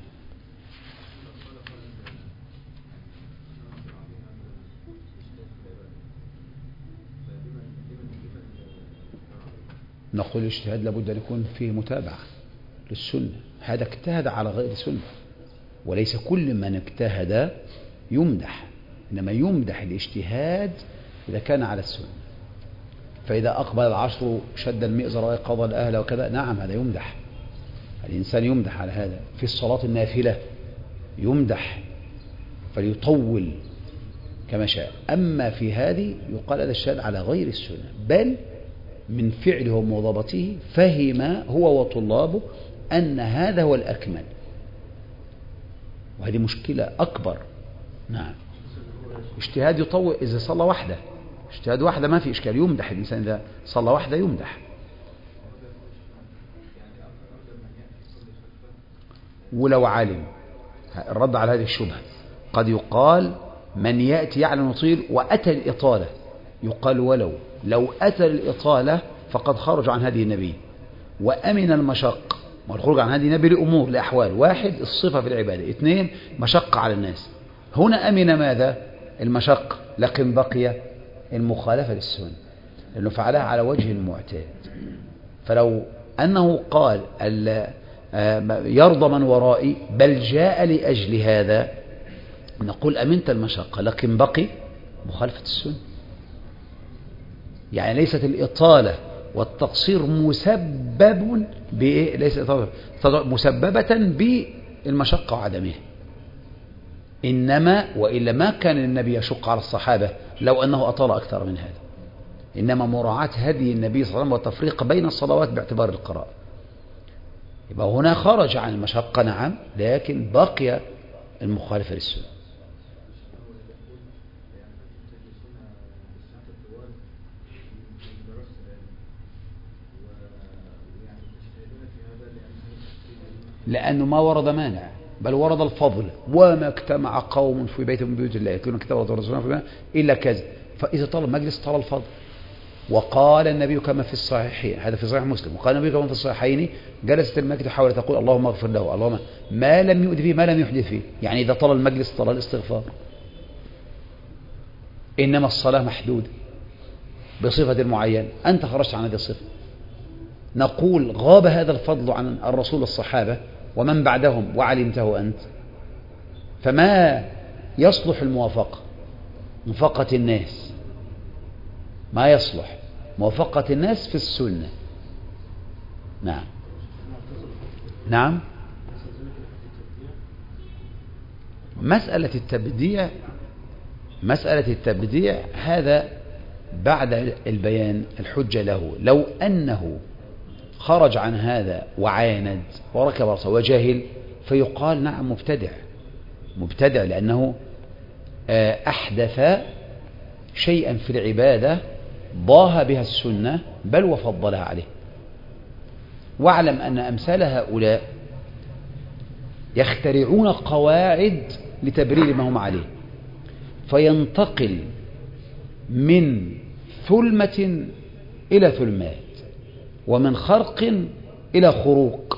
Speaker 1: نقول الاجتهاد لابد أن يكون فيه متابعة للسنة، هذا اجتهد على غير سنة، وليس كل من اجتهد يمدح، إنما يمدح الاجتهاد إذا كان على السنة. فإذا أقبل العشر شد المئزر وقضى الأهل وكذا، نعم هذا يمدح، الإنسان يمدح على هذا. في الصلاة النافلة يمدح فليطول كما شاء. أما في هذه يقال هذا الشهاد على غير السنة، بل من فعله ومواظبته فهم هو وطلابه أن هذا هو الأكمل، وهذه مشكلة أكبر. نعم. اجتهاد يطول إذا صلى وحده، اجتهاد واحدة ما في إشكال، يمدح الإنسان إذا صلى وحده يمدح. ولو علم، الرد على هذه الشبهة، قد يقال من يأتي يعلم يطيل وأتى الإطالة، يقال ولو لو أتى الإطالة فقد خرج عن هذه النبي وأمن المشق. والخروج عن هذه النبي لأمور لأحوال: واحد الصفة في العبادة، اثنين مشقة على الناس. هنا أمن ماذا؟ المشق، لكن بقي المخالفة للسنة لأنه فعلها على وجه المعتاد. فلو أنه قال يرضى من ورائي بل جاء لأجل هذا، نقول أمنت المشقة لكن بقي مخالفة السنة. يعني ليست الإطالة والتقصير مسبب بإيه؟ ليست مسببة بالمشقة وعدمها، إنما وإلا ما كان النبي يشق على الصحابة لو أنه أطال أكثر من هذا، إنما مراعاة هدي النبي صلى الله عليه وسلم والتفريق بين الصلوات باعتبار القراءة. يبقى هنا خرج عن المشقة نعم، لكن بقي المخالفة للسنة. لأنه ما ورد مانع، بل ورد الفضل: وما اجتمع قوم في بيت من بيوت الله يتلون كتاب الله ورسوله إلا كذا. فإذا طال المجلس طال الفضل. وقال النبي كما في الصحيحين، هذا في صحيح مسلم، وقال النبي كما في الصحيحين: جلست الملكة حاولت تقول اللهم اغفر له، اللهم ما لم يؤذ فيه ما لم يحدث فيه. يعني إذا طال المجلس طال الاستغفار. إنما الصلاة محدودة بصفة معينة، أنت خرجت عن هذه الصفة، نقول غاب هذا الفضل عن الرسول الصحابة ومن بعدهم وعلمته أنت، فما يصلح الموافقة موافقة الناس، ما يصلح موافقة الناس في السنة. نعم. نعم. مسألة التبديع مسألة التبديع هذا بعد البيان الحجة له. لو أنه خرج عن هذا وعاند وركب رأسه وجاهل فيقال نعم مبتدع مبتدع لأنه أحدث شيئا في العبادة ضاه بها السنة بل وفضلها عليه. واعلم أن أمثال هؤلاء يخترعون قواعد لتبرير ما هم عليه، فينتقل من ثلمة إلى ثلمات ومن خرق إلى خروق.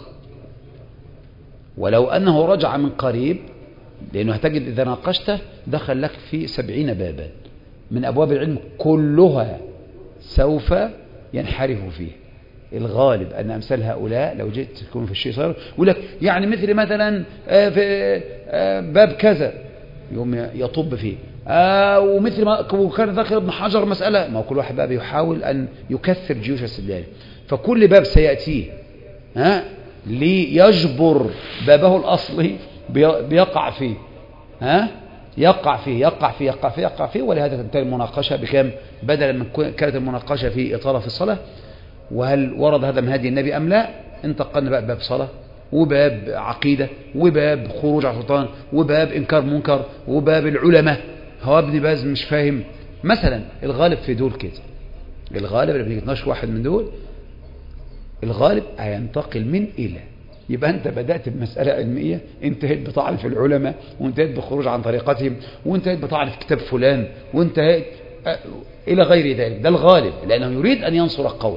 Speaker 1: ولو أنه رجع من قريب، لأنه هتجد إذا ناقشته دخل لك في سبعين بابا من أبواب العلم كلها سوف ينحرف فيه، الغالب أن أمثال هؤلاء لو جئت تكون في الشيء صار يقول لك يعني مثل مثلا في باب كذا يوم يطب فيه آه ومثل ما وكان ذكر ابن حجر مسألة. ما هو كل واحد بقى بيحاول أن يكثر جيوش الاستدلال، فكل باب سيأتيه ها ليجبر بابه الأصلي بيقع فيه ها يقع فيه يقع فيه يقع فيه يقع فيه ولهذا تنتهي المناقشة بكم؟ بدلا من كانت المناقشة في إطالة في الصلاة وهل ورد هذا من هدي النبي أم لا، انتقلنا بقى باب صلاة وباب عقيدة وباب خروج على السلطان وباب إنكار منكر وباب العلماء. هو ابن باز مش فاهم مثلا. الغالب في دول كده، الغالب اللي بيتناقش واحد من دول الغالب هينتقل من إلى. يبقى أنت بدأت بمسألة علمية انتهيت بطعن في العلماء وانتهيت بخروج عن طريقتهم وانتهيت بطعن في كتاب فلان وانتهيت إلى غير ذلك. ده الغالب لأنه يريد أن ينصر قوله.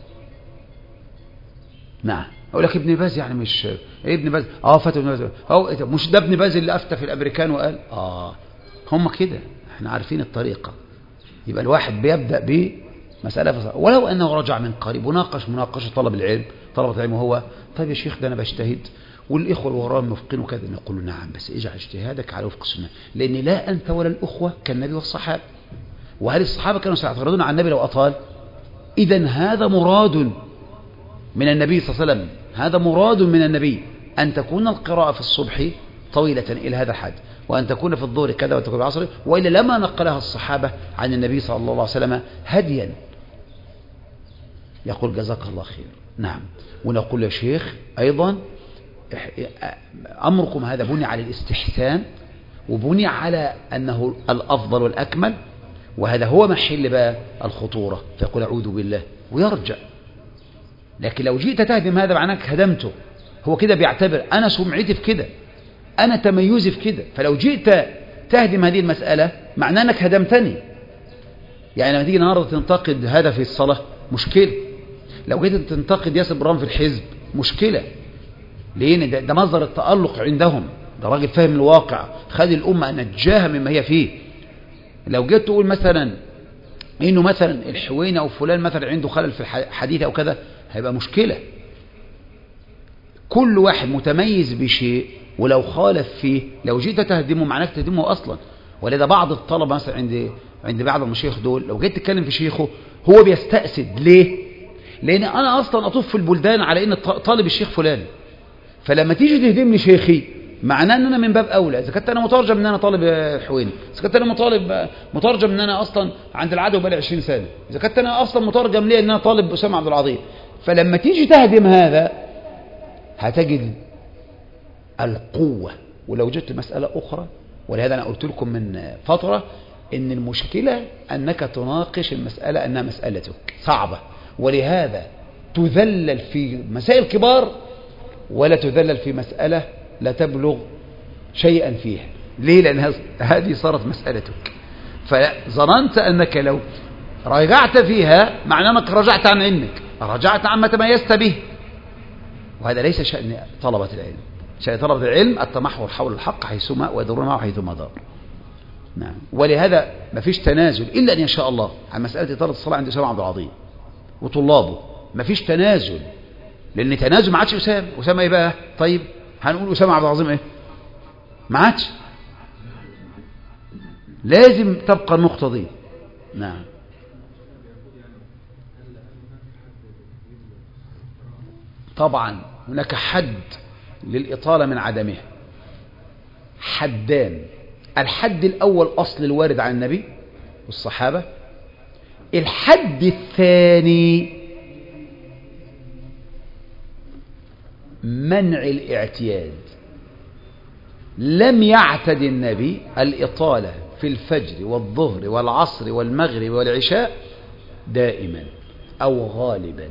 Speaker 1: نعم. أقول لك ابن باز يعني مش إيه ابن باز آه فتى ابن باز أو مش ده ابن باز اللي أفتى في الأمريكان وقال آه هم كده احنا عارفين الطريقة. يبقى الواحد بيبدأ بمسألة فصل. ولو أنه رجع من قريب وناقش مناقشة طلب العلم طلبة العلم هو طيب يا شيخ ده أنا بجتهد والإخوة اللي وراء موافقين وكذا، نقول نعم بس اجعل اجتهادك على وفق السنة، لأن لا أنت ولا الأخوة كالنبي والصحابة. وهل الصحابة كانوا سيعترضون على النبي لو أطال؟ إذن هذا مراد من النبي صلى الله عليه وسلم، هذا مراد من النبي أن تكون القراءة في الصبح طويلة إلى هذا الحد وأن تكون في الظهر كذا وتكون في العصر، وإلا لما نقلها الصحابة عن النبي صلى الله عليه وسلم هديا. يقول جزاك الله خير. نعم. ونقول يا شيخ أيضا أمركم هذا بني على الاستحسان وبني على أنه الأفضل والأكمل، وهذا هو محل بقى الخطورة، فيقول أعوذ بالله ويرجع. لكن لو جئت تهدم هذا معناك هدمته. هو كده بيعتبر أنا سمعتي في كده، أنا تميزي في كده، فلو جئت تهدم هذه المسألة معناه أنك هدمتني. يعني لما تيجي النهارده تنتقد هذا في الصلاة مشكلة، لو جيت تنتقد ياسر برام في الحزب مشكلة. ليه؟ ده, ده مصدر التألق عندهم، ده راجل فاهم الواقع، خد الأمة نجاها مما هي فيه. لو جيت تقول مثلا إنه مثلا الحويني أو فلان مثلا عنده خلل في الحديث أو كذا هيبقى مشكلة. كل واحد متميز بشيء ولو خالف فيه لو جيت تهدمه معناك تهدمه أصلا. ولذا بعض الطلبة مثلا عند عند بعض المشايخ دول لو جيت تتكلم في شيخه هو بيستأسد. ليه؟ لأن أنا أصلا أطوف في البلدان على إن طالب الشيخ فلان، فلما تيجي تهدمني شيخي معناه ان انا من باب اولى. اذا كنت انا مترجم ان انا طالب حويني، اذا كنت انا مطالب مترجم ان انا اصلا عند العدو بقالي عشرين سنه، اذا كنت انا اصلا مترجم ليه ان انا طالب اسامه عبد العظيم. فلما تيجي تهدم هذا هتجد القوه. ولو جبت مساله اخرى، ولهذا انا قلت لكم من فتره ان المشكله انك تناقش المساله انها مسالتك صعبه، ولهذا تذلل في مسائل كبار ولا تذلل في مسألة لا تبلغ شيئا فيها. ليه؟ لأن هذه صارت مسألتك، فظننت أنك لو رجعت فيها معناه أنك رجعت عن علمك، رجعت عما تميزت به، وهذا ليس شأن طلبة العلم. شأن طلبة العلم التمحور حول الحق حيثما ويدورون معه حيثما دار. نعم. ولهذا ما فيش تنازل إلا أن يشاء الله عن مسألة إطالة الصلاة عند أسامة عبد العظيم وطلابه. ما فيش تنازل، لأن تنازل ما عادش أسامة. أسامة إيه بقى؟ طيب هنقول أسامة عبد العظيم إيه؟ ما عادش. لازم تبقى النقطة دي. نعم. طبعا هناك حد للإطالة من عدمها، حدان. الحد الأول أصل الوارد عن النبي والصحابة. الحد الثاني منع الاعتياد. لم يعتد النبي الإطالة في الفجر والظهر والعصر والمغرب والعشاء دائما أو غالبا.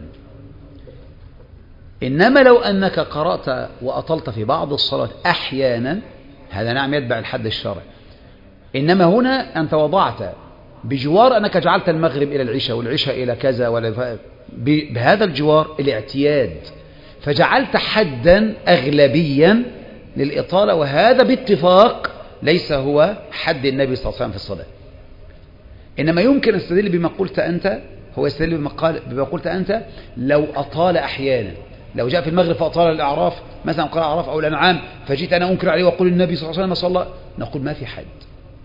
Speaker 1: إنما لو أنك قرأت وأطلت في بعض الصلاة أحيانا هذا نعم يتبع الحد الشرعي. إنما هنا أنت وضعت بجوار أنك جعلت المغرب إلى العشاء والعشاء إلى كذا ولا بهذا الجوار الاعتياد، فجعلت حدا أغلبيا للإطالة، وهذا باتفاق ليس هو حد النبي صلى الله عليه وسلم في الصلاة. إنما يمكن استدل بما قلت أنت هو يستدل بما قال بما قلت أنت لو أطال أحيانا، لو جاء في المغرب فأطال الأعراف مثلا قال الأعراف أو الأنعام فجيت أنا أنكر عليه وأقول النبي صلى الله عليه وسلم صلى، نقول ما في حد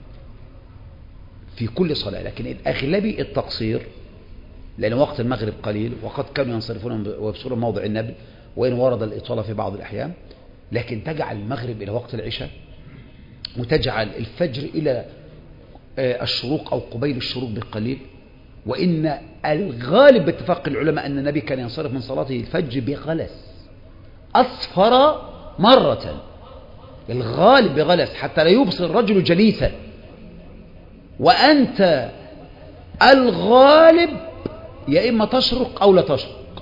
Speaker 1: في كل صلاة. لكن الأغلبي التقصير، لأن وقت المغرب قليل وقد كانوا ينصرفون ويبصرون موضع النبي وإن ورد الإطالة في بعض الأحيان، لكن تجعل المغرب إلى وقت العشاء وتجعل الفجر إلى الشروق أو قبيل الشروق بقليل. وإن الغالب باتفاق العلماء أن النبي كان ينصرف من صلاته الفجر بغلس أصفر مرة، الغالب بغلس حتى لا يبصر الرجل جليسا، وأنت الغالب يا إما تشرق أو لا تشرق.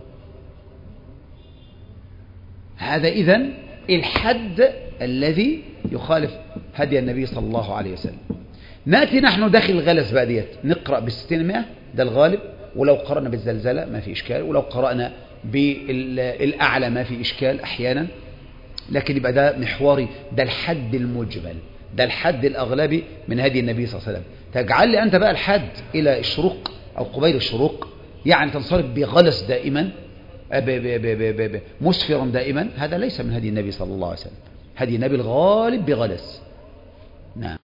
Speaker 1: هذا إذن الحد الذي يخالف هدي النبي صلى الله عليه وسلم. نأتي نحن داخل الغلس بقى ديت نقرأ بالستين مئة، ده الغالب، ولو قرأنا بالزلزلة ما في إشكال، ولو قرأنا بالأعلى ما في إشكال أحيانا، لكن يبقى ده محوري، ده الحد المجمل، ده الحد الأغلبي من هدي النبي صلى الله عليه وسلم. تجعل لي أنت بقى الحد إلى الشروق أو قبيل الشروق، يعني تنصرف بغلس دائما مسفرا دائما، هذا ليس من هدي النبي صلى الله عليه وسلم. هدي النبي الغالب بغلس. نعم.